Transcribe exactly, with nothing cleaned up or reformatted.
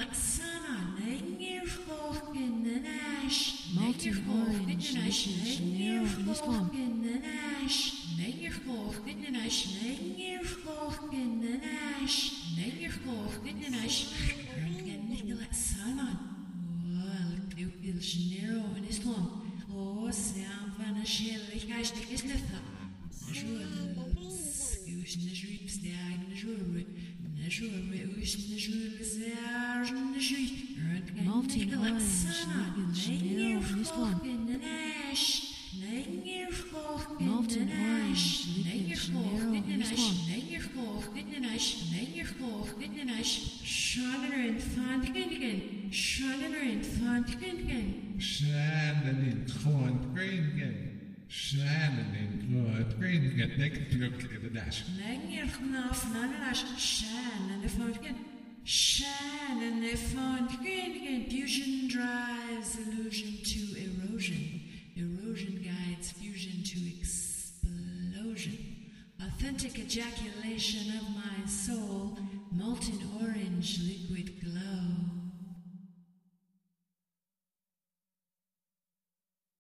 Sana, Negir Folk in the Nash, Molten Negir Folk in orange, the Nash, liquid Negir Chanel, this Folk one. in the Nash, Negir Folk in the Nash, Negir Folk in the Nash, Negir Folk in the Nash, Röntgen Nicola Sana, Well, Pupil Chanel in Islam, Oh, Sam Van a Shell, ich heißt nicht ist Leffer. Skús na žúj pstág na žúrwe, na žúrwe už na žúrwe záž na žúj. Molten orange, liquid Chanel, this one. Molten orange, liquid Chanel, this one. Shannon and Fontigan, Shannon and Fontigan. Shannon in Claude Green. Shannon in Claude Green. Take it to your kid in the dash. Negir knaf nanash, Shannon the Fontigan. Shannon the Fontigan. Fusion drives illusion to erosion. Erosion guides fusion to explosion. Authentic ejaculation of my soul. Molten orange liquid.